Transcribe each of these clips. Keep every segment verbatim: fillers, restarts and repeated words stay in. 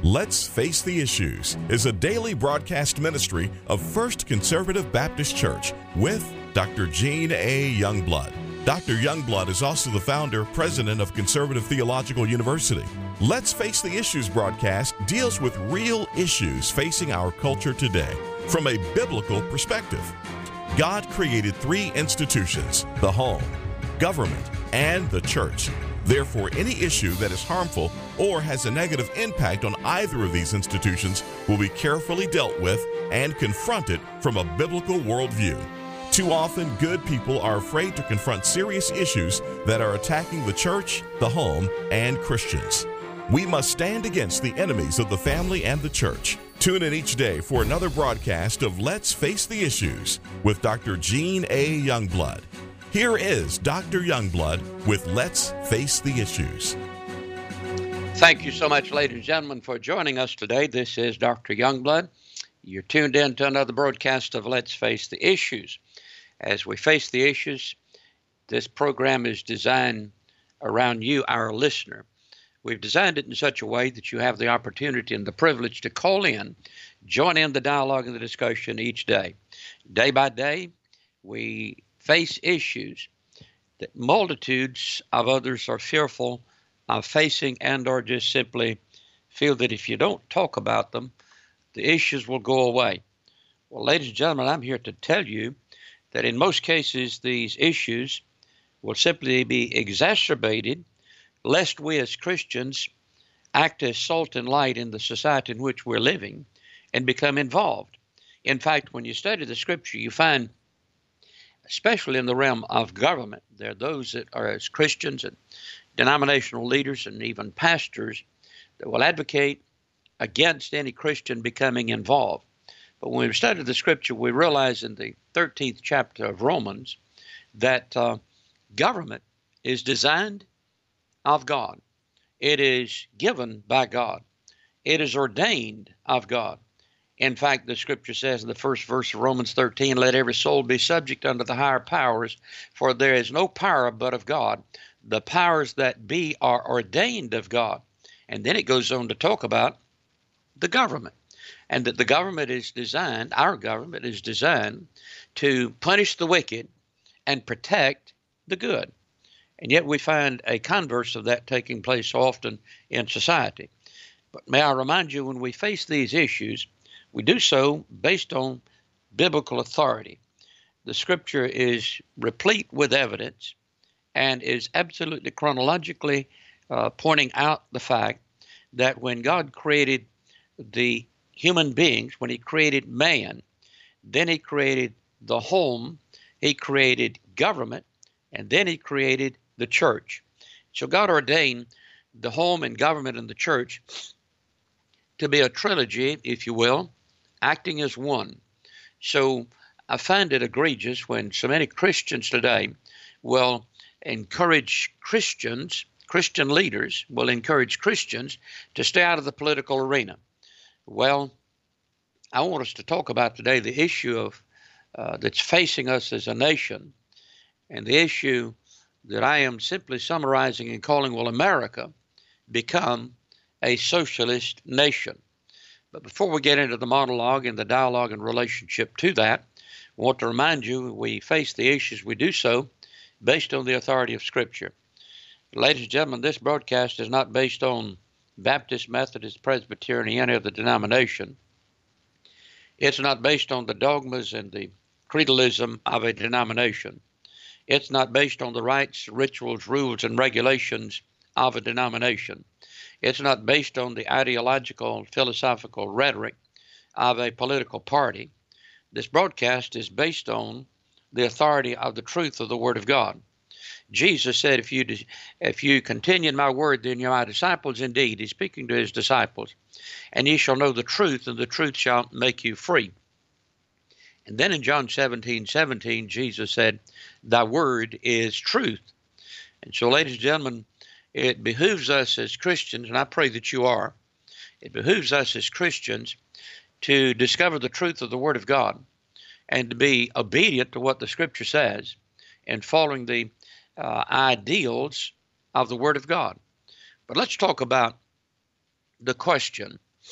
Let's Face the Issues is a daily broadcast ministry of First Conservative Baptist Church with Doctor Gene A. Youngblood. Doctor Youngblood is also the founder, president of Conservative Theological University. Let's Face the Issues broadcast deals with real issues facing our culture today from a biblical perspective. God created three institutions: the home, government, and the church. Therefore, any issue that is harmful or has a negative impact on either of these institutions will be carefully dealt with and confronted from a biblical worldview. Too often, good people are afraid to confront serious issues that are attacking the church, the home, and Christians. We must stand against the enemies of the family and the church. Tune in each day for another broadcast of Let's Face the Issues with Doctor Gene A. Youngblood. Here is Doctor Youngblood with Let's Face the Issues. Thank you so much, ladies and gentlemen, for joining us today. This is Doctor Youngblood. You're tuned in to another broadcast of Let's Face the Issues. As we face the issues, this program is designed around you, our listener. We've designed it in such a way that you have the opportunity and the privilege to call in, join in the dialogue and the discussion each day. Day by day, we face issues that multitudes of others are fearful of facing and or just simply feel that if you don't talk about them, the issues will go away. Well, ladies and gentlemen, I'm here to tell you that in most cases, these issues will simply be exacerbated lest we as Christians act as salt and light in the society in which we're living and become involved. In fact, when you study the scripture, you find, especially in the realm of government, there are those that are as Christians and denominational leaders and even pastors that will advocate against any Christian becoming involved. But when we study the scripture, we realize in the thirteenth chapter of Romans that uh, government is designed of God. It is given by God. It is ordained of God. In fact, the scripture says in the first verse of Romans thirteen, let every soul be subject unto the higher powers, for there is no power but of God. The powers that be are ordained of God. And then it goes on to talk about the government, and that the government is designed, our government is designed to punish the wicked and protect the good. And yet we find a converse of that taking place so often in society. But may I remind you, when we face these issues, we do so based on biblical authority. The scripture is replete with evidence and is absolutely chronologically uh, pointing out the fact that when God created the human beings, when he created man, then he created the home, he created government, and then he created the church. So God ordained the home and government and the church to be a trilogy, if you will, acting as one. So I find it egregious when so many Christians today will encourage Christians, Christian leaders will encourage Christians to stay out of the political arena. Well, I want us to talk about today the issue of uh, that's facing us as a nation, and the issue that I am simply summarizing and calling, will America become a socialist nation? But before we get into the monologue and the dialogue in relationship to that, I want to remind you we face the issues, we do so based on the authority of Scripture. Ladies and gentlemen, this broadcast is not based on Baptist, Methodist, Presbyterian, any other denomination. It's not based on the dogmas and the creedalism of a denomination. It's not based on the rites, rituals, rules, and regulations of a denomination. It's not based on the ideological, philosophical rhetoric of a political party. This broadcast is based on the authority of the truth of the Word of God. Jesus said, if you if you continue in my word, then you're my disciples indeed. He's speaking to his disciples. And ye shall know the truth, and the truth shall make you free. And then in John seventeen seventeen, Jesus said, thy word is truth. And so, ladies and gentlemen, it behooves us as Christians, and I pray that you are, it behooves us as Christians to discover the truth of the Word of God and to be obedient to what the Scripture says and following the uh, ideals of the Word of God. But let's talk about the question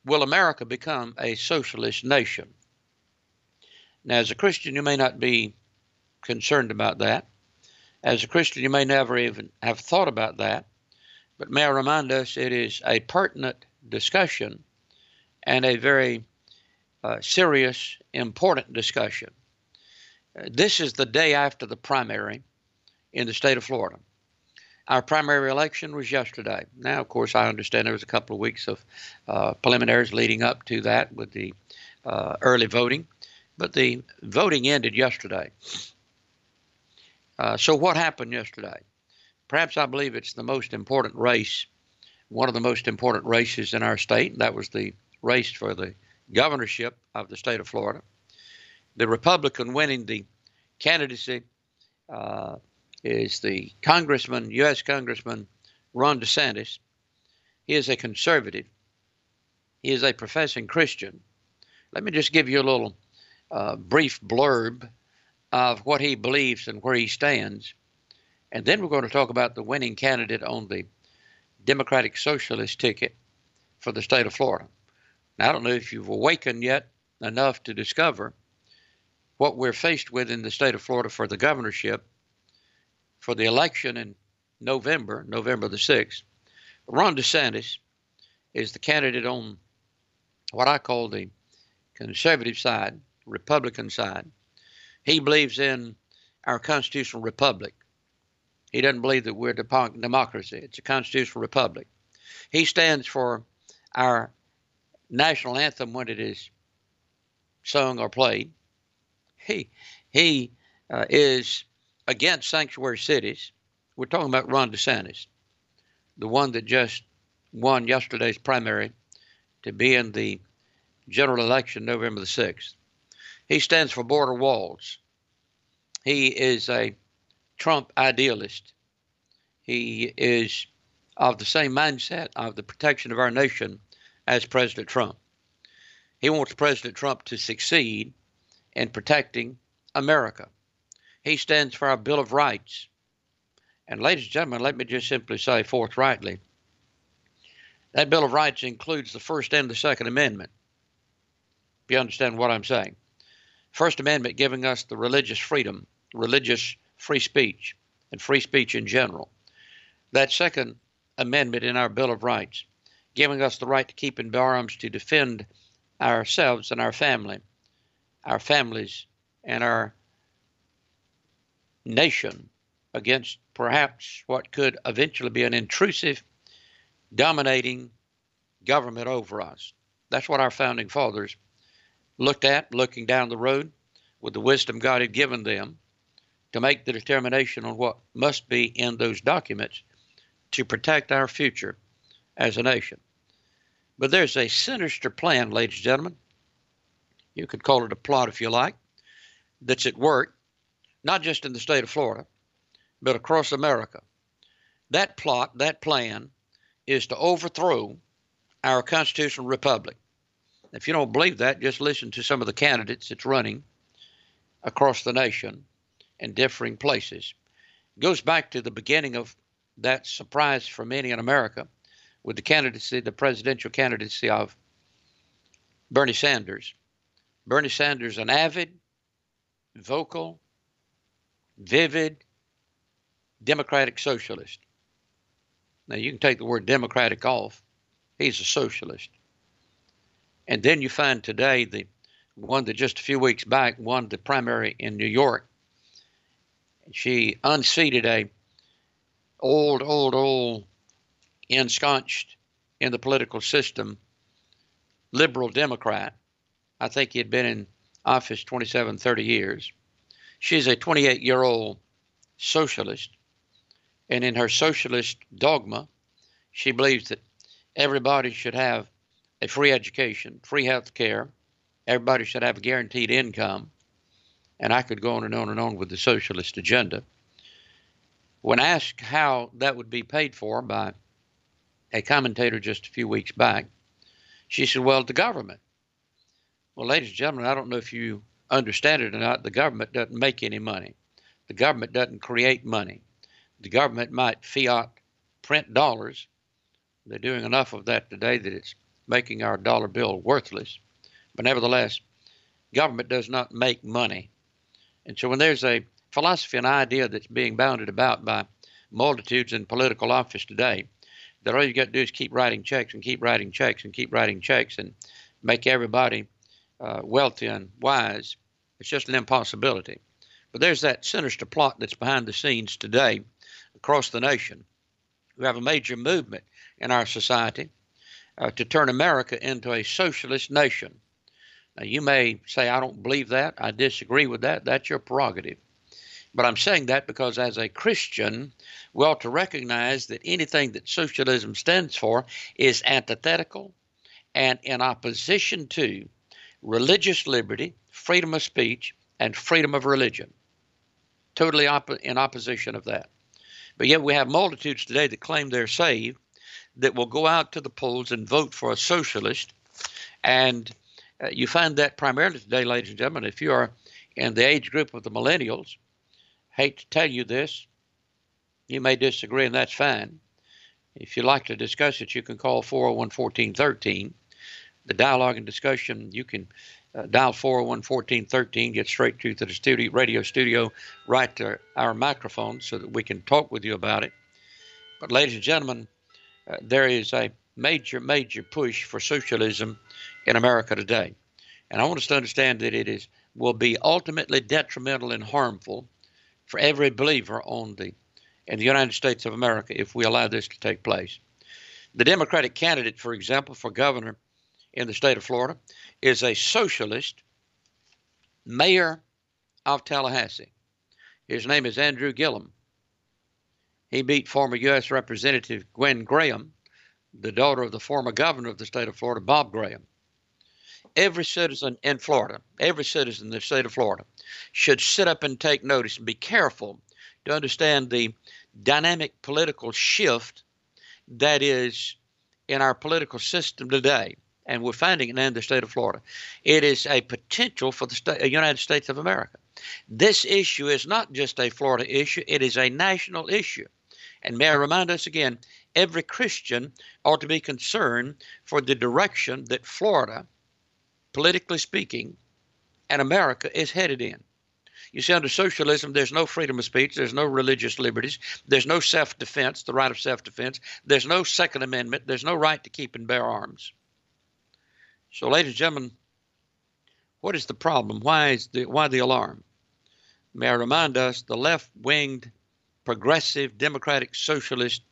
will America become a socialist nation? Now, as a Christian, you may not be concerned about that. As a Christian, you may never even have thought about that. But may I remind us, it is a pertinent discussion and a very uh, serious, important discussion. Uh, this is the day after the primary in the state of Florida. Our primary election was yesterday. Now, of course, I understand there was a couple of weeks of uh, preliminaries leading up to that with the uh, early voting, but the voting ended yesterday. Uh, so what happened yesterday? Perhaps I believe it's the most important race, one of the most important races in our state. That was the race for the governorship of the state of Florida. The Republican winning the candidacy uh, is the Congressman, U S Congressman Ron DeSantis. He is a conservative. He is a professing Christian. Let me just give you a little uh, brief blurb of what he believes and where he stands. And then we're going to talk about the winning candidate on the Democratic Socialist ticket for the state of Florida. Now, I don't know if you've awakened yet enough to discover what we're faced with in the state of Florida for the governorship, for the election in November, November the sixth. Ron DeSantis is the candidate on what I call the conservative side, Republican side. He believes in our constitutional republic. He doesn't believe that we're a democracy. It's a constitutional republic. He stands for our national anthem when it is sung or played. He, he uh, is against sanctuary cities. We're talking about Ron DeSantis, the one that just won yesterday's primary to be in the general election November the sixth. He stands for border walls. He is a Trump idealist. He is of the same mindset of the protection of our nation as President Trump. He wants President Trump to succeed in protecting America. He stands for our Bill of Rights. And ladies and gentlemen, let me just simply say forthrightly, that Bill of Rights includes the First and the Second Amendment, if you understand what I'm saying. First Amendment giving us the religious freedom, religious free speech, and free speech in general. That Second Amendment in our Bill of Rights giving us the right to keep and bear arms to defend ourselves and our family, our families and our nation against perhaps what could eventually be an intrusive, dominating government over us. That's what our founding fathers looked at, looking down the road with the wisdom God had given them to make the determination on what must be in those documents to protect our future as a nation. But there's a sinister plan, ladies and gentlemen. You could call it a plot if you like, that's at work, not just in the state of Florida, but across America. That plot, that plan, is to overthrow our constitutional republic. If you don't believe that, just listen to some of the candidates that's running across the nation in differing places. It goes back to the beginning of that surprise for many in America with the candidacy, the presidential candidacy of Bernie Sanders. Bernie Sanders, an avid, vocal, vivid Democratic socialist. Now, you can take the word Democratic off. He's a socialist. And then you find today the one that just a few weeks back won the primary in New York. She unseated a old, old, old, ensconced in the political system liberal Democrat. I think he had been in office twenty-seven, thirty years. She's a twenty-eight-year-old socialist. And in her socialist dogma, she believes that everybody should have a free education, free health care. Everybody should have a guaranteed income. And I could go on and on and on with the socialist agenda. When asked how that would be paid for by a commentator just a few weeks back, she said, well, the government. Well, ladies and gentlemen, I don't know if you understand it or not. The government doesn't make any money. The government doesn't create money. The government might fiat print dollars. They're doing enough of that today that it's making our dollar bill worthless. But nevertheless, government does not make money. And so when there's a philosophy and idea that's being bounded about by multitudes in political office today, that all you got to do is keep writing checks and keep writing checks and keep writing checks and make everybody uh, wealthy and wise, it's just an impossibility. But there's that sinister plot that's behind the scenes today across the nation. We have a major movement in our society uh, to turn America into a socialist nation. Now, you may say, I don't believe that. I disagree with that. That's your prerogative. But I'm saying that because as a Christian, we ought to recognize that anything that socialism stands for is antithetical and in opposition to religious liberty, freedom of speech, and freedom of religion. Totally op- in opposition of that. But yet we have multitudes today that claim they're saved, that will go out to the polls and vote for a socialist. And uh, you find that primarily today, ladies and gentlemen, if you are in the age group of the millennials, hate to tell you this, you may disagree, and that's fine. If you'd like to discuss it, you can call four oh one, fourteen thirteen. The dialogue and discussion, you can uh, dial four oh one, fourteen thirteen, get straight to the studio, radio studio, right to our microphone so that we can talk with you about it. But ladies and gentlemen, uh, there is a major, major push for socialism in America today. And I want us to understand that it is will be ultimately detrimental and harmful for every believer on the in the United States of America if we allow this to take place. The Democratic candidate, for example, for governor in the state of Florida is a socialist mayor of Tallahassee. His name is Andrew Gillum. He beat former U S Representative Gwen Graham, the daughter of the former governor of the state of Florida, Bob Graham. Every citizen in Florida, every citizen in the state of Florida should sit up and take notice and be careful to understand the dynamic political shift that is in our political system today. And we're finding it in the state of Florida. It is a potential for the state, United States of America. This issue is not just a Florida issue. It is a national issue. And may I remind us again, every Christian ought to be concerned for the direction that Florida, politically speaking, and America is headed in. You see, under socialism, there's no freedom of speech. There's no religious liberties. There's no self-defense, the right of self-defense. There's no Second Amendment. There's no right to keep and bear arms. So, ladies and gentlemen, what is the problem? Why is the why the alarm? May I remind us, the left-winged, progressive, democratic socialist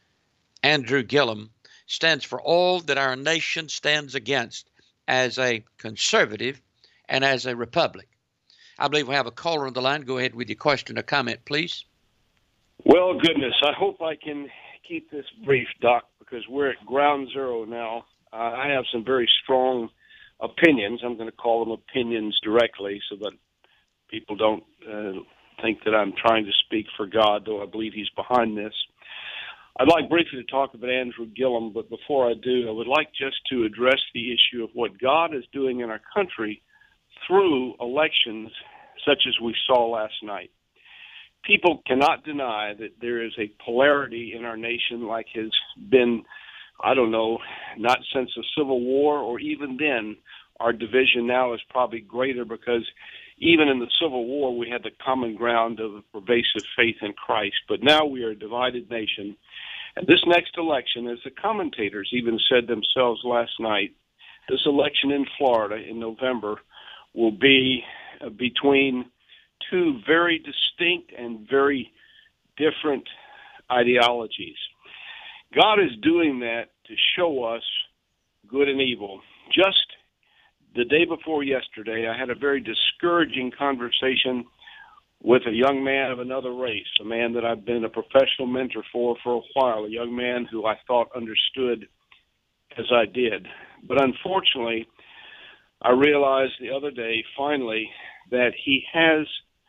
Andrew Gillum stands for all that our nation stands against as a conservative and as a republic. I believe we have a caller on the line. Go ahead with your question or comment, please. Well, goodness, I hope I can keep this brief, Doc, because we're at ground zero now. Uh, I have some very strong opinions. I'm going to call them opinions directly so that people don't uh, think that I'm trying to speak for God, though I believe he's behind this. I'd like briefly to talk about Andrew Gillum, but before I do, I would like just to address the issue of what God is doing in our country through elections such as we saw last night. People cannot deny that there is a polarity in our nation like has been, I don't know, not since the Civil War, or even then, our division now is probably greater because even in the Civil War, we had the common ground of a pervasive faith in Christ. But now we are a divided nation. And this next election, as the commentators even said themselves last night, this election in Florida in November will be uh, between two very distinct and very different ideologies. God is doing that to show us good and evil. Just the day before yesterday, I had a very discouraging conversation with a young man of another race, a man that I've been a professional mentor for for a while, a young man who I thought understood as I did. But unfortunately, I realized the other day, finally, that he has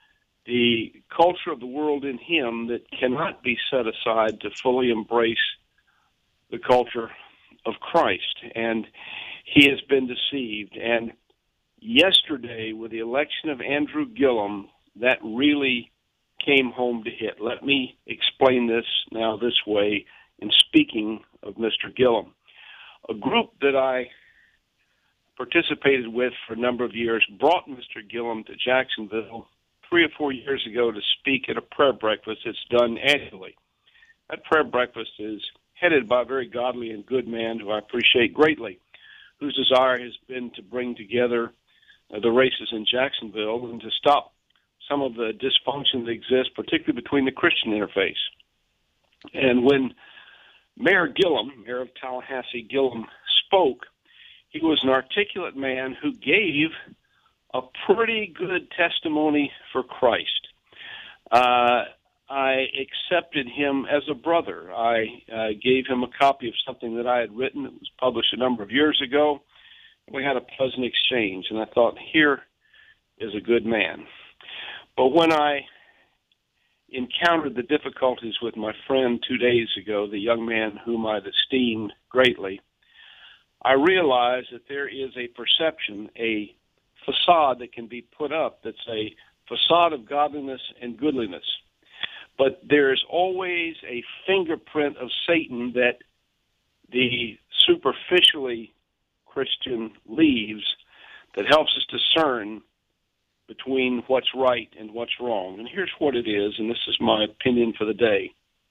the culture of the world in him that cannot be set aside to fully embrace the culture of Christ. And he has been deceived. And yesterday, with the election of Andrew Gillum, that really came home to hit. Let me explain this now this way in speaking of Mister Gillum. A group that I participated with for a number of years brought Mister Gillum to Jacksonville three or four years ago to speak at a prayer breakfast that's done annually. That prayer breakfast is headed by a very godly and good man who I appreciate greatly, whose desire has been to bring together uh, the races in Jacksonville and to stop some of the dysfunction that exists, particularly between the Christian interface. And when Mayor Gillum, Mayor of Tallahassee Gillum, spoke, he was an articulate man who gave a pretty good testimony for Christ. Uh, I accepted him as a brother. I uh, gave him a copy of something that I had written that was published a number of years ago. We had a pleasant exchange, and I thought, here is a good man. But when I encountered the difficulties with my friend two days ago, the young man whom I've esteemed greatly, I realized that there is a perception, a facade that can be put up that's a facade of godliness and goodliness. But there is always a fingerprint of Satan that the superficially Christian leaves that helps us discern between what's right and what's wrong. And here's what it is, and this is my opinion for the day.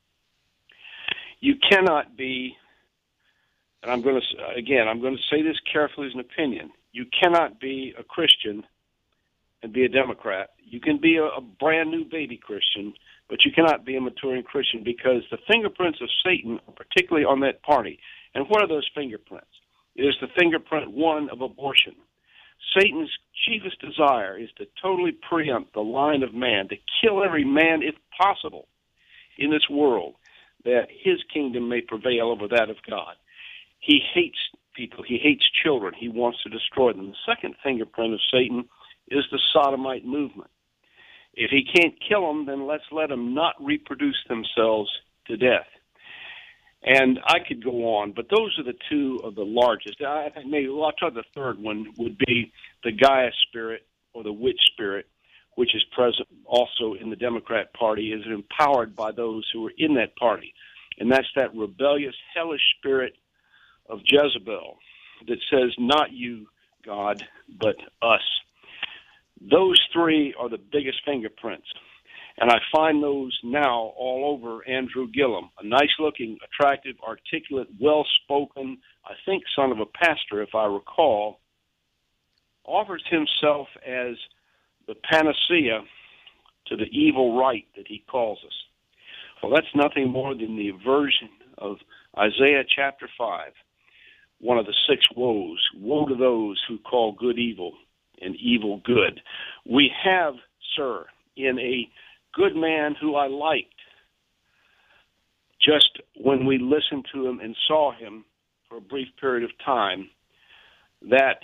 You cannot be, and I'm going to, again, I'm going to say this carefully as an opinion, you cannot be a Christian and be a Democrat. You can be a, a brand new baby Christian, but you cannot be a maturing Christian, because the fingerprints of Satan are particularly on that party. And what are those fingerprints? It is the fingerprint, one, of abortion. Satan's chiefest desire is to totally preempt the line of man, to kill every man, if possible, in this world, that his kingdom may prevail over that of God. He hates people. He hates children. He wants to destroy them. The second fingerprint of Satan is the sodomite movement. If he can't kill them, then let's let them not reproduce themselves to death. And I could go on, but those are the two of the largest. I think maybe well, I'll try the third one would be the Gaia spirit or the witch spirit, which is present also in the Democrat Party, is empowered by those who are in that party. And that's that rebellious, hellish spirit of Jezebel that says, not you, God, but us. Those three are the biggest fingerprints. And I find those now all over Andrew Gillum, a nice-looking, attractive, articulate, well-spoken, I think son of a pastor, if I recall, offers himself as the panacea to the evil right that he calls us. Well, that's nothing more than the version of Isaiah chapter five, one of the six woes. Woe to those who call good evil and evil good. We have, sir, in a good man who I liked, just when we listened to him and saw him for a brief period of time, that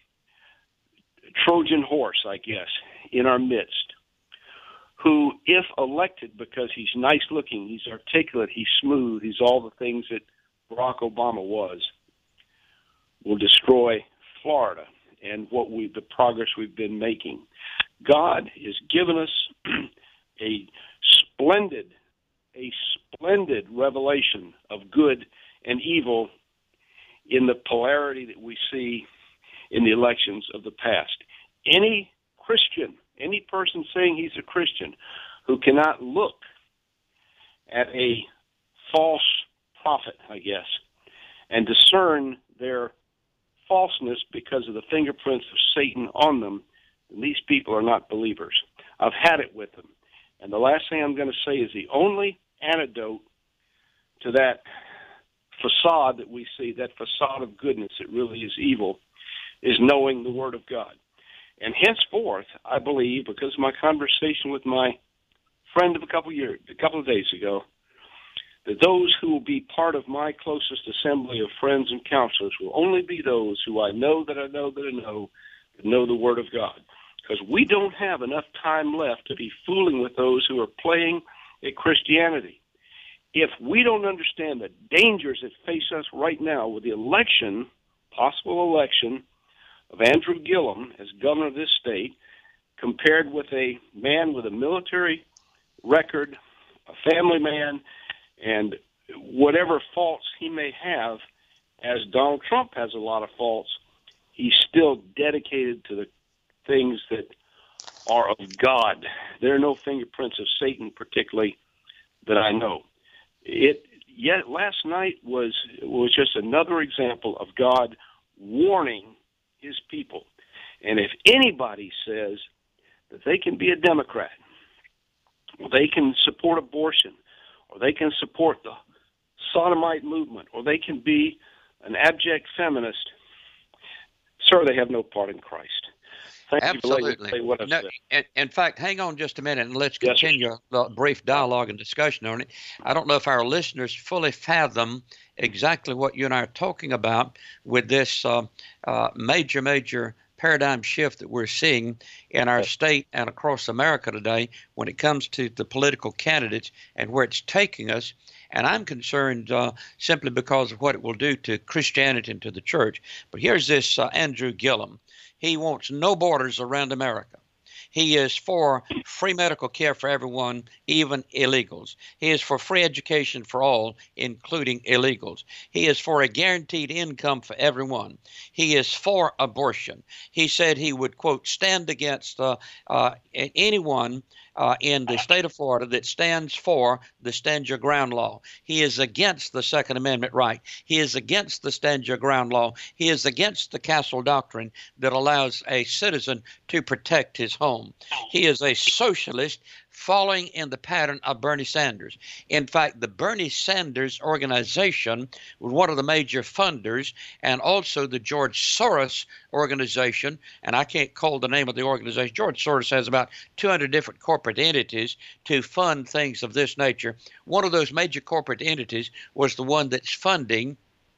Trojan horse, I guess, in our midst, who, if elected, because he's nice-looking, he's articulate, he's smooth, he's all the things that Barack Obama was, will destroy Florida and what we, the progress we've been making. God has given us a splendid, a splendid revelation of good and evil in the polarity that we see in the elections of the past. Any Christian, any person saying he's a Christian who cannot look at a false prophet, I guess, and discern their falseness because of the fingerprints of Satan on them, these people are not believers. I've had it with them. And the last thing I'm going to say is the only antidote to that facade that we see, that facade of goodness that really is evil, is knowing the Word of God. And henceforth, I believe, because of my conversation with my friend of a couple years, a couple of days ago, that those who will be part of my closest assembly of friends and counselors will only be those who I know that I know that I know that know the Word of God. Because we don't have enough time left to be fooling with those who are playing at Christianity. If we don't understand the dangers that face us right now with the election, possible election, of Andrew Gillum as governor of this state, compared with a man with a military record, a family man, and whatever faults he may have, as Donald Trump has a lot of faults, he's still dedicated to the things that are of God. There are no fingerprints of Satan, particularly, that I know. It yet last night was was just another example of God warning his people. And if anybody says that they can be a Democrat, or they can support abortion, or they can support the sodomite movement, or they can be an abject feminist, sir, they have no part in Christ. Thank Absolutely. You what no, in, in fact, hang on just a minute and let's Yes, continue a brief dialogue and discussion on it. I don't know if our listeners fully fathom exactly what you and I are talking about with this uh, uh, major, major paradigm shift that we're seeing in our state and across America today when it comes to the political candidates and where it's taking us. And I'm concerned uh, simply because of what it will do to Christianity and to the church. But here's this uh, Andrew Gillum. He wants no borders around America. He is for free medical care for everyone, even illegals. He is for free education for all, including illegals. He is for a guaranteed income for everyone. He is for abortion. He said he would, quote, stand against uh, uh, anyone Uh, in the state of Florida that stands for the Stand Your Ground law. He is against the Second Amendment right. He is against the Stand Your Ground law. He is against the Castle Doctrine that allows a citizen to protect his home. He is a socialist following in the pattern of Bernie Sanders. In fact, the Bernie Sanders organization was one of the major funders, and also the George Soros organization, and I can't call the name of the organization. George Soros has about two hundred different corporate entities to fund things of this nature. One of those major corporate entities was the one that's funding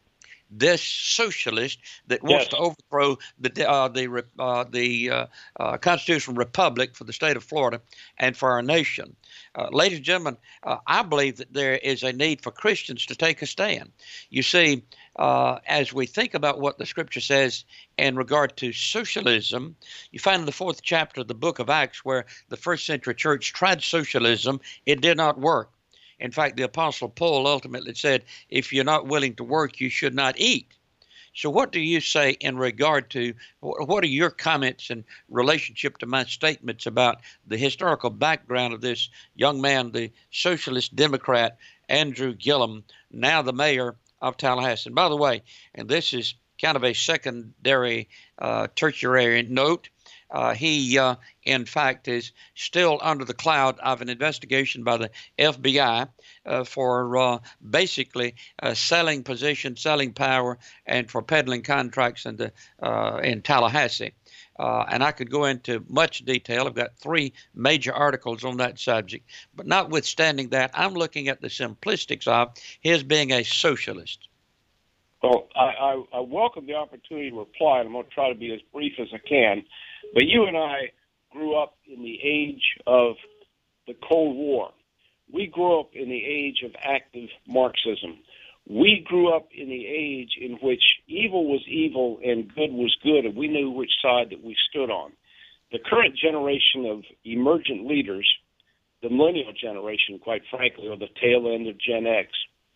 this socialist that wants Yes. to overthrow the uh, the uh, the uh, uh, constitutional republic for the state of Florida and for our nation. Uh, ladies and gentlemen, uh, I believe that there is a need for Christians to take a stand. You see, uh, as we think about what the Scripture says in regard to socialism, you find in the fourth chapter of the book of Acts where the first century church tried socialism. It did not work. In fact, the Apostle Paul ultimately said, if you're not willing to work, you should not eat. So what do you say in regard to, what are your comments in relationship to my statements about the historical background of this young man, the socialist Democrat, Andrew Gillum, now the mayor of Tallahassee? And by the way, and this is kind of a secondary, uh, tertiary note, Uh, he, uh, in fact, is still under the cloud of an investigation by the F B I uh, for uh, basically uh, selling position, selling power, and for peddling contracts in, the, uh, in Tallahassee. Uh, and I could go into much detail. I've got three major articles on that subject. But notwithstanding that, I'm looking at the simplistics of his being a socialist. Well, I, I, I welcome the opportunity to reply, and I'm going to try to be as brief as I can. But you and I grew up in the age of the Cold War. We grew up in the age of active Marxism. We grew up in the age in which evil was evil and good was good, and we knew which side that we stood on. The current generation of emergent leaders, the millennial generation, quite frankly, or the tail end of Gen X,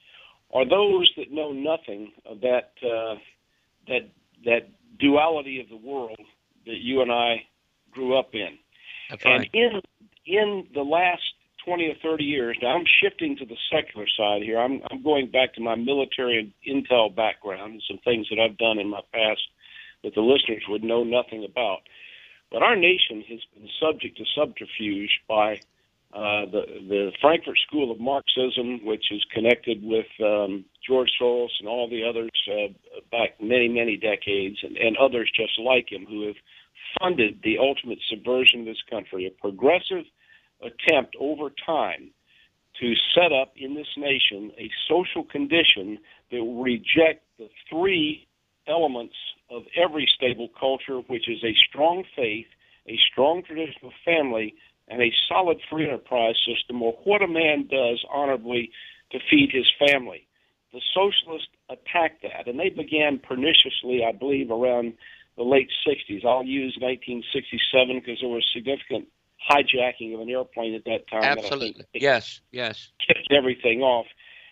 are those that know nothing of that uh, that that duality of the world that you and I grew up in. That's and right. in in the last twenty or thirty years, now I'm shifting to the secular side here. I'm, I'm going back to my military and intel background and some things that I've done in my past that the listeners would know nothing about. But our nation has been subject to subterfuge by uh, the, the Frankfurt School of Marxism, which is connected with um, George Soros and all the others uh, back many, many decades, and, and others just like him who have funded the ultimate subversion of this country, a progressive attempt over time to set up in this nation a social condition that will reject the three elements of every stable culture, which is a strong faith, a strong traditional family, and a solid free enterprise system, or what a man does honorably to feed his family. The socialists attacked that, and they began perniciously, I believe, around the late sixties. I'll use nineteen sixty-seven because there was significant hijacking of an airplane at that time. Absolutely. That I think yes, yes. kicked everything off.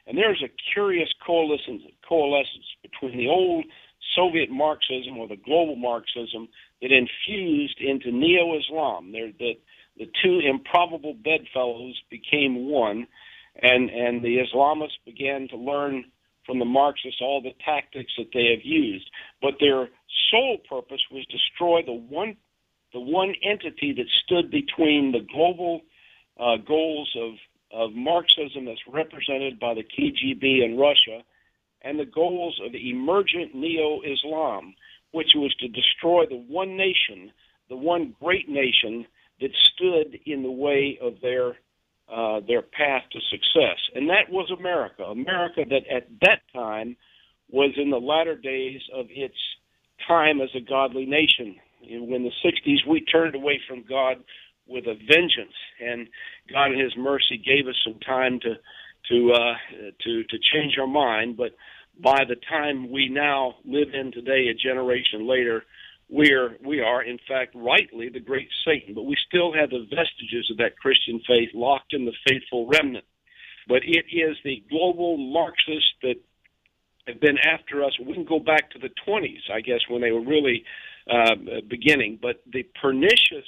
And there's a curious coalescence, coalescence between the old Soviet Marxism or the global Marxism that infused into neo-Islam. They're, the, the two improbable bedfellows became one, and, and the Islamists began to learn from the Marxists all the tactics that they have used. But their sole purpose was destroy the one, the one entity that stood between the global uh, goals of, of Marxism that's represented by the K G B in Russia and the goals of emergent neo-Islam, which was to destroy the one nation, the one great nation that stood in the way of their uh, their path to success. And that was America. America that at that time was in the latter days of its time as a godly nation. In the sixties, we turned away from God with a vengeance, and God in His mercy gave us some time to to uh, to to change our mind. But by the time we now live in today, a generation later, we are we are in fact rightly the great Satan. But we still have the vestiges of that Christian faith locked in the faithful remnant. But it is the global Marxists that have been after us. We can go back to the twenties, I guess, when they were really uh, beginning. But the pernicious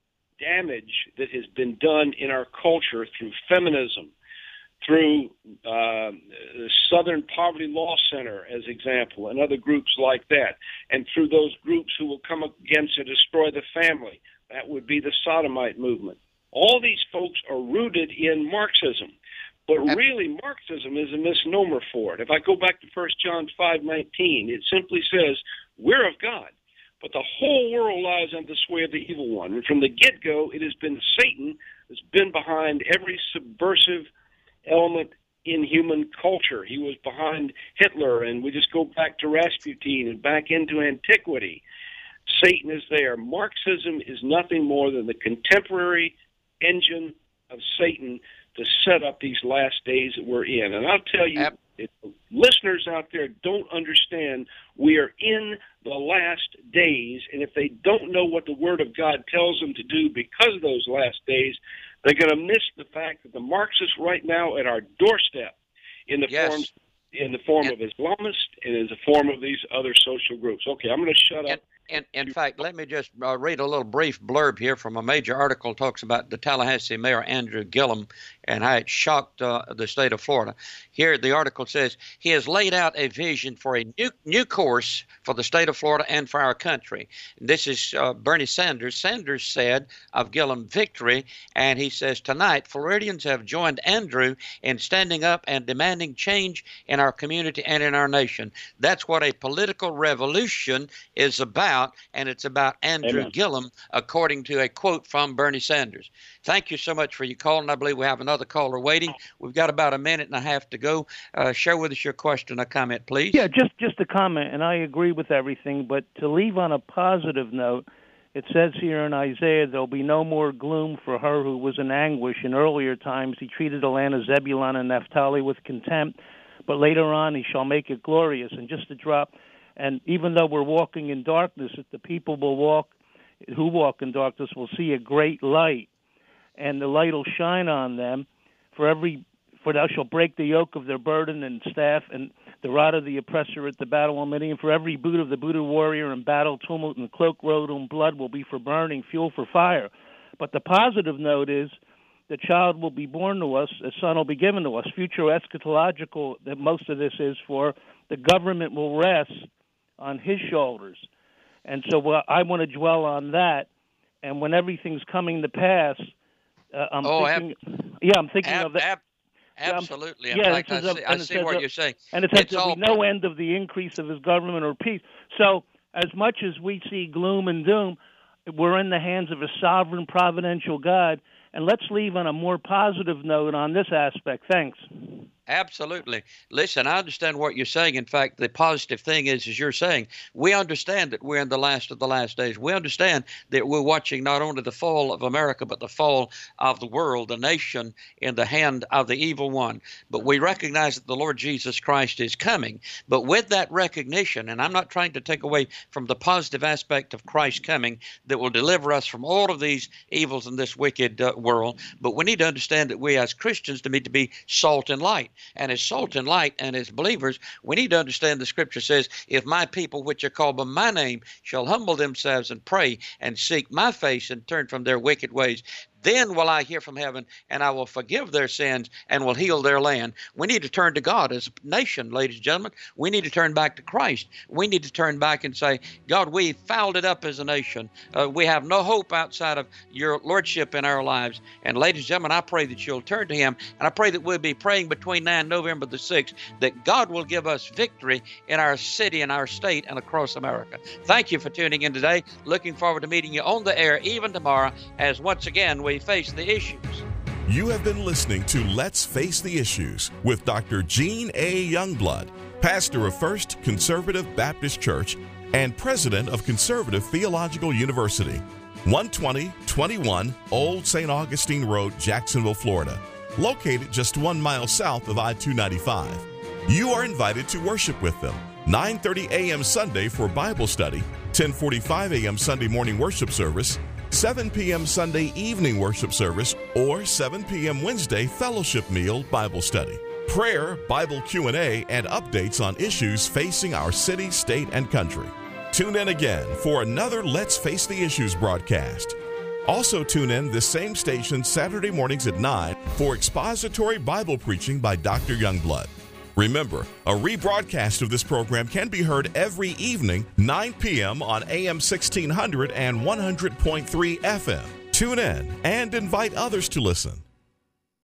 damage that has been done in our culture through feminism, through uh, the Southern Poverty Law Center, as example, and other groups like that, and through those groups who will come against and destroy the family. That would be the sodomite movement. All these folks are rooted in Marxism. But really, Marxism is a misnomer for it. If I go back to First John five nineteen, it simply says, we're of God, but the whole world lies under the sway of the evil one. And from the get-go, it has been Satan that's been behind every subversive element in human culture. He was behind Hitler, and we just go back to Rasputin and back into antiquity. Satan is there. Marxism is nothing more than the contemporary engine of Satan to set up these last days that we're in. And I'll tell you, if listeners out there don't understand, we are in the last days, and if they don't know what the Word of God tells them to do because of those last days, they're going to miss the fact that the Marxists right now at our doorstep in the yes. form in the form and, of Islamists and in the form of these other social groups. Okay, I'm going to shut up. And, and in fact, let me just uh, read a little brief blurb here from a major article talks about the Tallahassee Mayor Andrew Gillum and how it shocked uh, the state of Florida. Here, the article says, he has laid out a vision for a new new course for the state of Florida and for our country. This is uh, Bernie Sanders. Sanders said of Gillum victory, and he says, tonight, Floridians have joined Andrew in standing up and demanding change in our community and in our nation. That's what a political revolution is about. And it's about Andrew Amen. Gillum, according to a quote from Bernie Sanders. Thank you so much for your call, and I believe we have another caller waiting. We've got about a minute and a half to go. Uh, share with us your question or comment, please. Yeah, just, just a comment, and I agree with everything, but to leave on a positive note, it says here in Isaiah, there'll be no more gloom for her who was in anguish. In earlier times, he treated the land of Zebulun and Naphtali with contempt, but later on he shall make it glorious. And just to drop... And even though we're walking in darkness, if the people will walk, who walk in darkness will see a great light, and the light will shine on them. For every, for thou shalt break the yoke of their burden and staff, and the rod of the oppressor at the battle on Midian. For every boot of the booted warrior in battle, tumult and cloak, road and blood will be for burning, fuel for fire. But the positive note is, the child will be born to us, a son will be given to us. Future eschatological, that most of this is for, the government will rest on his shoulders. And so well, I want to dwell on that. And when everything's coming to pass, uh, I'm oh, thinking, ab- yeah, I'm thinking ab- of that. Ab- absolutely. In yeah, fact, I see, I see what of, you're saying. And it says it's there'll all be no end of the increase of his government or peace. So as much as we see gloom and doom, we're in the hands of a sovereign, providential God. And let's leave on a more positive note on this aspect. Thanks. Absolutely. Listen, I understand what you're saying. In fact, the positive thing is, as you're saying, we understand that we're in the last of the last days. We understand that we're watching not only the fall of America, but the fall of the world, the nation, in the hand of the evil one. But we recognize that the Lord Jesus Christ is coming. But with that recognition, and I'm not trying to take away from the positive aspect of Christ coming that will deliver us from all of these evils in this wicked uh, world, but we need to understand that we as Christians need to be salt and light. And as salt and light and as believers, we need to understand the scripture says, if my people which are called by my name shall humble themselves and pray and seek my face and turn from their wicked ways, then will I hear from heaven, and I will forgive their sins and will heal their land. We need to turn to God as a nation, ladies and gentlemen. We need to turn back to Christ. We need to turn back and say, God, we fouled it up as a nation. Uh, we have no hope outside of your lordship in our lives. And ladies and gentlemen, I pray that you'll turn to him, and I pray that we'll be praying between now and November the sixth, that God will give us victory in our city, in our state, and across America. Thank you for tuning in today. Looking forward to meeting you on the air even tomorrow, as once again we face the issues. You have been listening to Let's Face the Issues with Doctor Gene A. Youngblood, pastor of First Conservative Baptist Church and president of Conservative Theological University, one twenty twenty-one Old Saint Augustine Road, Jacksonville, Florida, located just one mile south of I two ninety-five. You are invited to worship with them nine thirty a.m. Sunday for Bible study, ten forty-five a.m. Sunday morning worship service, seven p.m. Sunday evening worship service, or seven p.m. Wednesday fellowship meal Bible study, prayer, Bible Q and A, and updates on issues facing our city, state, and country. Tune in again for another Let's Face the Issues broadcast. Also tune in this same station Saturday mornings at nine for expository Bible preaching by Doctor Youngblood. Remember, a rebroadcast of this program can be heard every evening, nine p.m. on A M sixteen hundred and one hundred point three F M. Tune in and invite others to listen.